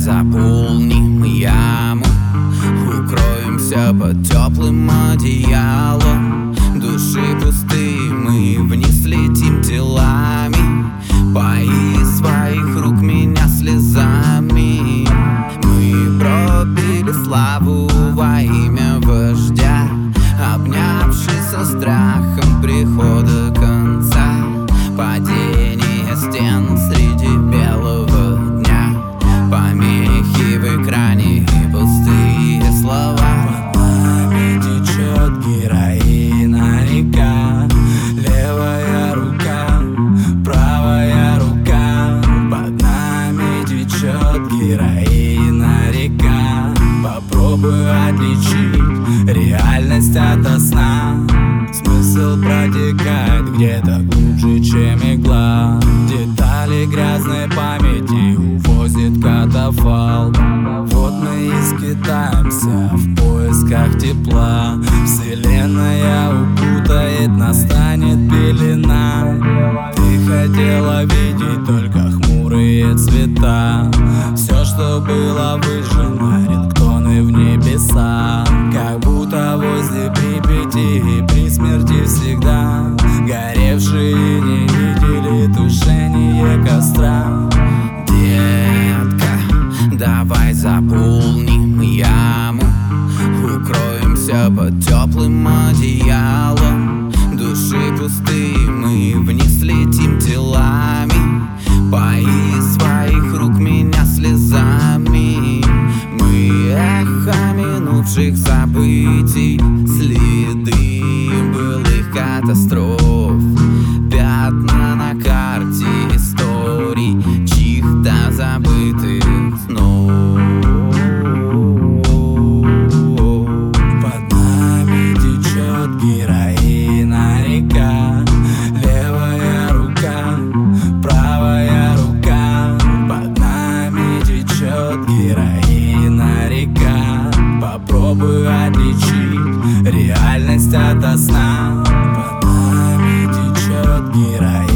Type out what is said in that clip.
заполним яму, укроемся под теплым одеялом. Души пустые, мы вниз летим телами. Пои своих рук меня слезами. Мы пробили славу во имя вождя, обнявшись со страхом прихода конца. Падение стен среди белого дня, помехи в экране и пустые слова. Под нами течет героина река, левая рука, правая рука. Под нами течет героина река. Попробуй отличить реальность ото сна. Смысл протекает где-то глубже, чем игла. Детали грязной памяти увозит катафалк. Вот мы и скитаемся в поисках тепла. Вселенная укутает, настанет пелена. Ты хотела видеть только хмурые цвета. Все, что было выжжено, рингтоны в небеса. Как будто возле Припяти и при смерти всегда горевшие не видели тушение костра. Детка, давай заполним яму, укроемся под теплым одеялом. Души пустые, мы вниз летим телами. Пои своих рук меня слезами. Мы эхо минувших событий, следы былых катастроф, пятна на карте историй чьих-то забытых снов. Под нами течет героина река, левая рука, правая рука. Под нами течет героина река. Попробуй отличить реальность ото сна. Под нами течет героина.